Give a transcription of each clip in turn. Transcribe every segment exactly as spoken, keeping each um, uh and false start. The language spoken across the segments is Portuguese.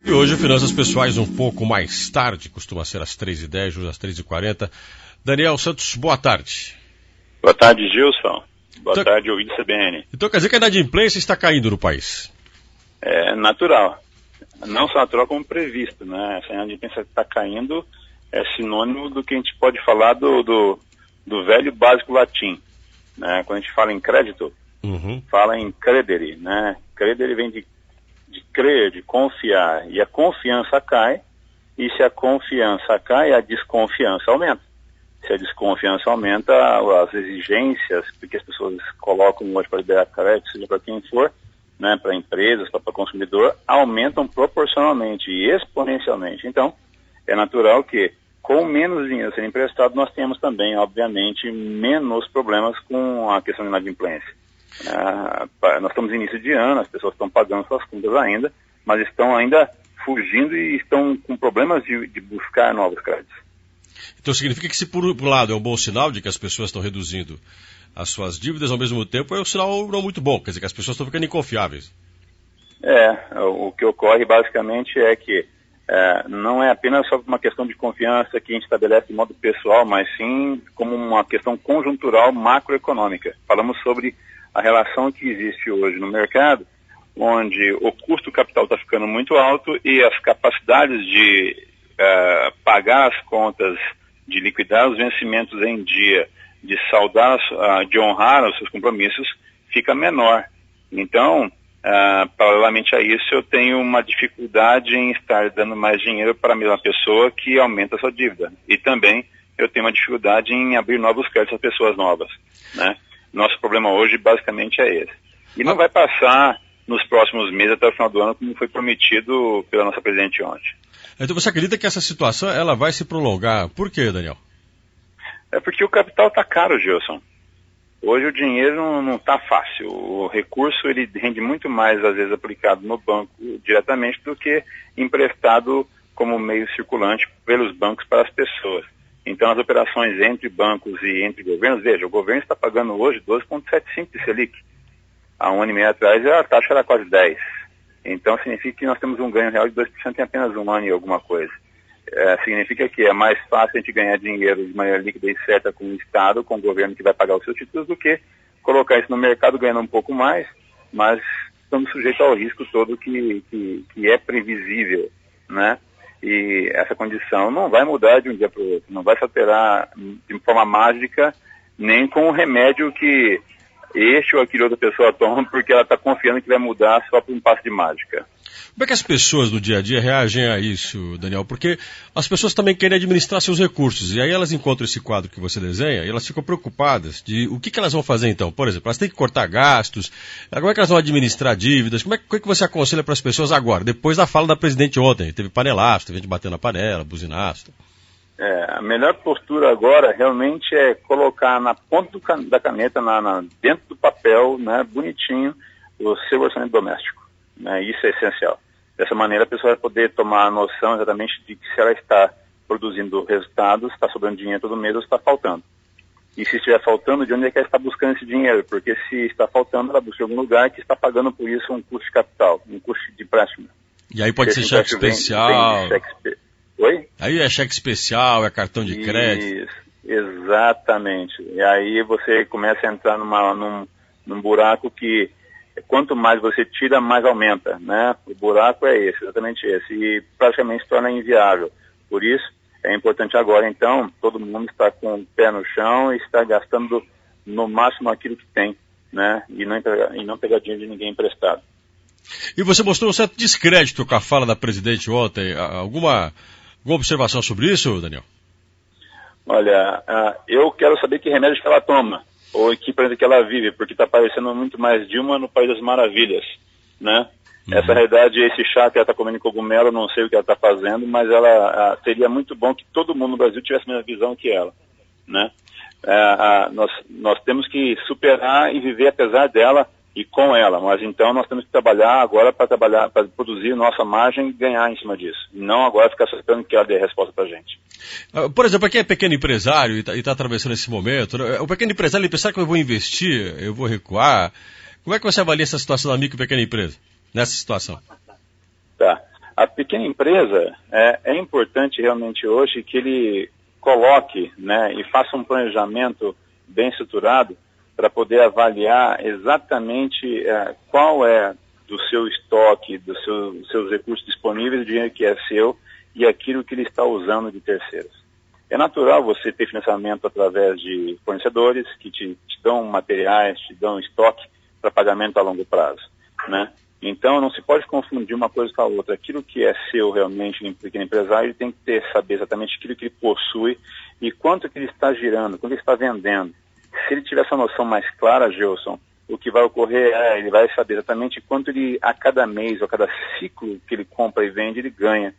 E hoje, Finanças Pessoais, um pouco mais tarde, costuma ser às três e dez, hoje às três e quarenta. Daniel Santos, boa tarde. Boa tarde, Gilson. Boa então, tarde, ouvinte C B N. Então quer dizer que a inadimplência está caindo no país? É natural. Não só natural, como previsto, né? Essa inadimplência que está caindo é sinônimo do que a gente pode falar do, do, do velho básico latim, né? Quando a gente fala em crédito, uhum. fala em credere, né? Credere vem de, de crer, de confiar, e a confiança cai, e se a confiança cai, a desconfiança aumenta. Se a desconfiança aumenta, as exigências que as pessoas colocam hoje para liberar crédito, seja para quem for, né, para empresas, para o consumidor, aumentam proporcionalmente e exponencialmente. Então, é natural que, com menos dinheiro sendo emprestado, nós temos também, obviamente, menos problemas com a questão de inadimplência. Ah, nós estamos em início de ano, as pessoas estão pagando suas contas ainda, mas estão ainda fugindo e estão com problemas de, de buscar novos créditos. Então significa que se por um lado é um bom sinal de que as pessoas estão reduzindo as suas dívidas, ao mesmo tempo é um sinal não muito bom, quer dizer que as pessoas estão ficando inconfiáveis. É, o que ocorre basicamente é que é, não é apenas só uma questão de confiança que a gente estabelece de modo pessoal, mas sim como uma questão conjuntural macroeconômica. Falamos sobre a relação que existe hoje no mercado, onde o custo do capital está ficando muito alto e as capacidades de uh, pagar as contas, de liquidar os vencimentos em dia, de saldar, uh, de honrar os seus compromissos, fica menor. Então, uh, paralelamente a isso, eu tenho uma dificuldade em estar dando mais dinheiro para a mesma pessoa que aumenta a sua dívida. E também eu tenho uma dificuldade em abrir novos créditos a pessoas novas, né? Nosso problema hoje basicamente é esse. E não vai passar nos próximos meses até o final do ano, como foi prometido pela nossa presidente ontem. Então você acredita que essa situação ela vai se prolongar? Por quê, Daniel? É porque o capital está caro, Gilson. Hoje o dinheiro não está fácil. O recurso ele rende muito mais, às vezes, aplicado no banco diretamente do que emprestado como meio circulante pelos bancos para as pessoas. Então as operações entre bancos e entre governos, veja, o governo está pagando hoje doze vírgula setenta e cinco de Selic. Há um ano e meio atrás a taxa era quase dez por cento. Então significa que nós temos um ganho real de dois por cento em apenas um ano e alguma coisa. É, significa que é mais fácil a gente ganhar dinheiro de maneira líquida e certa com o Estado, com o governo que vai pagar os seus títulos, do que colocar isso no mercado ganhando um pouco mais, mas estamos sujeitos ao risco todo que, que, que é previsível, né? E essa condição não vai mudar de um dia para o outro, não vai se alterar de forma mágica, nem com o remédio que este ou aquele outra pessoa toma, porque ela está confiando que vai mudar só por um passo de mágica. Como é que as pessoas do dia a dia reagem a isso, Daniel? Porque as pessoas também querem administrar seus recursos, e aí elas encontram esse quadro que você desenha, e elas ficam preocupadas de o que, que elas vão fazer então. Por exemplo, elas têm que cortar gastos, como é que elas vão administrar dívidas, como é que, como é que você aconselha para as pessoas agora, depois da fala da presidente ontem? Teve panelaço, teve gente batendo na panela, buzinaço. É, a melhor postura agora realmente é colocar na ponta do can- da caneta, na, na, dentro do papel, né, bonitinho, o seu orçamento doméstico. Né, isso é essencial. Dessa maneira a pessoa vai poder tomar a noção exatamente de que se ela está produzindo resultados, está sobrando dinheiro todo mês ou está faltando. E se estiver faltando, de onde é que ela está buscando esse dinheiro? Porque se está faltando, ela busca em algum lugar que está pagando por isso um custo de capital, um custo de empréstimo. E aí pode ser cheque especial. Vem, vem cheque... Oi? Aí é cheque especial, é cartão de Isso, crédito. Exatamente. E aí você começa a entrar numa, num, num buraco que quanto mais você tira, mais aumenta, né? O buraco é esse, exatamente esse, e praticamente se torna inviável. Por isso, é importante agora, então, todo mundo estar com o pé no chão e estar gastando no máximo aquilo que tem, né? E não, e não pegar dinheiro de ninguém emprestado. E você mostrou um certo descrédito com a fala da presidente ontem. Alguma, alguma observação sobre isso, Daniel? Olha, uh, eu quero saber que remédio que ela toma, ou que planeta que ela vive, porque está parecendo muito mais Dilma no País das Maravilhas, né? Uhum. Essa realidade, esse chá que ela está comendo cogumelo, não sei o que ela está fazendo, mas ela uh, seria muito bom que todo mundo no Brasil tivesse a mesma visão que ela, né? Uh, uh, nós, nós temos que superar e viver apesar dela e com ela, mas então nós temos que trabalhar agora para trabalhar, para produzir nossa margem e ganhar em cima disso. Não agora ficar só esperando que ela dê a resposta para a gente. Por exemplo, quem é pequeno empresário e está tá atravessando esse momento, né? O pequeno empresário, ele pensa que eu vou investir, eu vou recuar. Como é que você avalia essa situação da micro e pequena empresa, nessa situação? Tá. A pequena empresa, é, é importante realmente hoje que ele coloque, né, e faça um planejamento bem estruturado para poder avaliar exatamente é, qual é do seu estoque, dos seu, dos seus recursos disponíveis, o dinheiro que é seu e aquilo que ele está usando de terceiros. É natural você ter financiamento através de fornecedores que te, te dão materiais, te dão estoque para pagamento a longo prazo, né? Então, não se pode confundir uma coisa com a outra. Aquilo que é seu realmente em pequeno empresário, ele tem que ter, saber exatamente aquilo que ele possui e quanto que ele está girando, quanto ele está vendendo. Se ele tiver essa noção mais clara, Gilson, o que vai ocorrer é, ele vai saber exatamente quanto ele, a cada mês, ou a cada ciclo que ele compra e vende, ele ganha.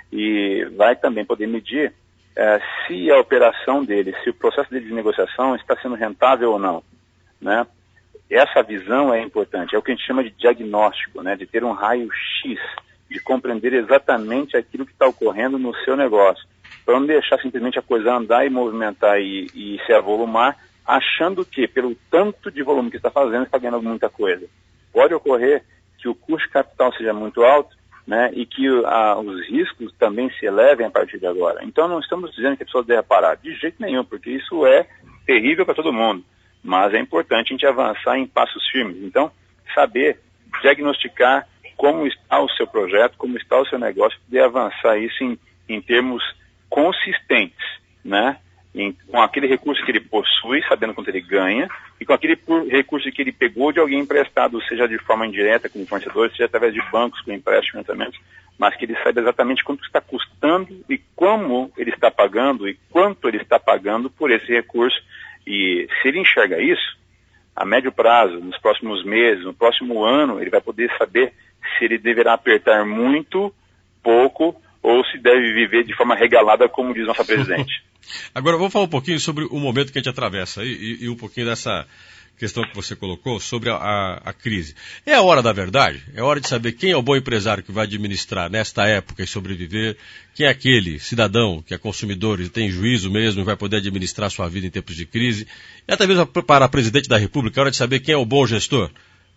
E vai também poder medir é, se a operação dele, se o processo dele de negociação está sendo rentável ou não, né? Essa visão é importante, é o que a gente chama de diagnóstico, né? De ter um raio-x, de compreender exatamente aquilo que está ocorrendo no seu negócio, para não deixar simplesmente a coisa andar e movimentar e, e se avolumar, achando que pelo tanto de volume que está fazendo, está ganhando muita coisa. Pode ocorrer que o custo de capital seja muito alto, né? E que a, os riscos também se elevem a partir de agora. Então não estamos dizendo que a pessoa deve parar, de jeito nenhum, porque isso é terrível para todo mundo. Mas é importante a gente avançar em passos firmes. Então, saber diagnosticar como está o seu projeto, como está o seu negócio, poder avançar isso em, em termos consistentes, né? Em, com aquele recurso que ele possui, sabendo quanto ele ganha, e com aquele por, recurso que ele pegou de alguém emprestado, seja de forma indireta, como fornecedor, seja através de bancos, com empréstimos, financiamentos, mas que ele saiba exatamente quanto está custando e como ele está pagando e quanto ele está pagando por esse recurso. E se ele enxerga isso, a médio prazo, nos próximos meses, no próximo ano, ele vai poder saber se ele deverá apertar muito, pouco, ou se deve viver de forma regalada, como diz nossa presidente. Agora, vamos falar um pouquinho sobre o momento que a gente atravessa e, e, e um pouquinho dessa questão que você colocou sobre a, a, a crise. É a hora da verdade? É hora de saber quem é o bom empresário que vai administrar nesta época e sobreviver, quem é aquele cidadão que é consumidor e tem juízo mesmo e vai poder administrar sua vida em tempos de crise. E até mesmo para a presidente da República, é hora de saber quem é o bom gestor?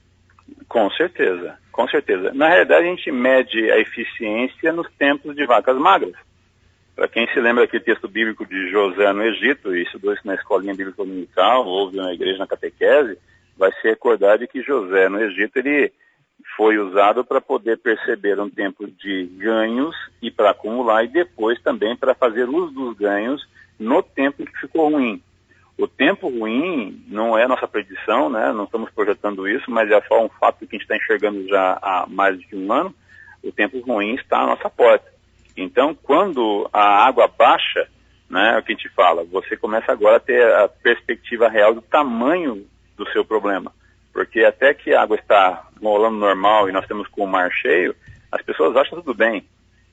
Com certeza, com certeza. Na realidade, a gente mede a eficiência nos tempos de vacas magras. Para quem se lembra daquele texto bíblico de José no Egito, e estudou isso na escolinha bíblica dominical, ouve na igreja na catequese, vai se recordar de que José no Egito ele foi usado para poder perceber um tempo de ganhos e para acumular, e depois também para fazer uso dos ganhos no tempo que ficou ruim. O tempo ruim não é nossa predição, né? Não estamos projetando isso, mas é só um fato que a gente está enxergando já há mais de um ano. O tempo ruim está à nossa porta. Então, quando a água baixa, né, é o que a gente fala, você começa agora a ter a perspectiva real do tamanho do seu problema. Porque até que a água está rolando normal e nós temos com o mar cheio, as pessoas acham tudo bem.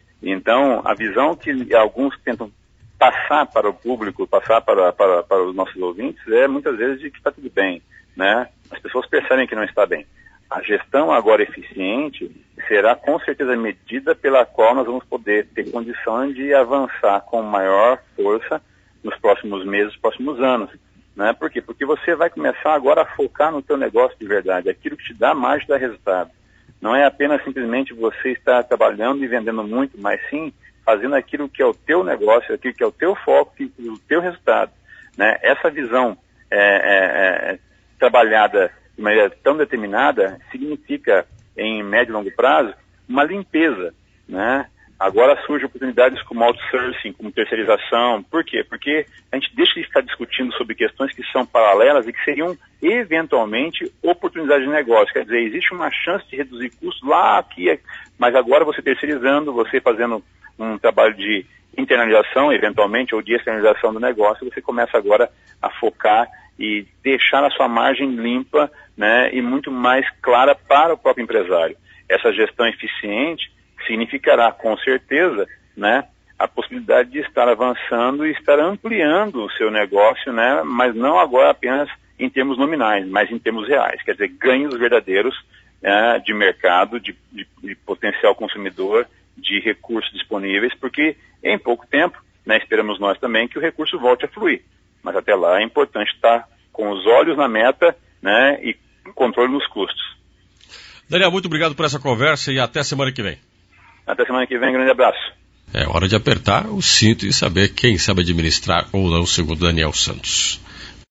Então, a visão que alguns tentam passar para o público, passar para, para, para os nossos ouvintes, é muitas vezes de que está tudo bem, né? As pessoas percebem que não está bem. A gestão agora eficiente será com certeza a medida pela qual nós vamos poder ter condição de avançar com maior força nos próximos meses, nos próximos anos. Né? Por quê? Porque você vai começar agora a focar no teu negócio de verdade, aquilo que te dá mais dá resultado. Não é apenas simplesmente você estar trabalhando e vendendo muito, mas sim fazendo aquilo que é o teu negócio, aquilo que é o teu foco e o teu resultado. Né? Essa visão é, é, é, trabalhada de maneira tão determinada significa, em médio e longo prazo, uma limpeza, né? Agora surgem oportunidades como outsourcing, como terceirização. Por quê? Porque a gente deixa de ficar discutindo sobre questões que são paralelas e que seriam, eventualmente, oportunidades de negócio. Quer dizer, existe uma chance de reduzir custos lá, aqui, mas agora você terceirizando, você fazendo um trabalho de internalização, eventualmente, ou de externalização do negócio, você começa agora a focar e deixar a sua margem limpa, né, e muito mais clara para o próprio empresário. Essa gestão eficiente significará, com certeza, né, a possibilidade de estar avançando e estar ampliando o seu negócio, né, mas não agora apenas em termos nominais, mas em termos reais. Quer dizer, ganhos verdadeiros, né, de mercado, de, de, de potencial consumidor, de recursos disponíveis, porque em pouco tempo, né, esperamos nós também que o recurso volte a fluir. Mas até lá é importante estar com os olhos na meta, né, e controle nos custos. Daniel, muito obrigado por essa conversa e até semana que vem. Até semana que vem, grande abraço. É hora de apertar o cinto e saber quem sabe administrar ou não, segundo Daniel Santos.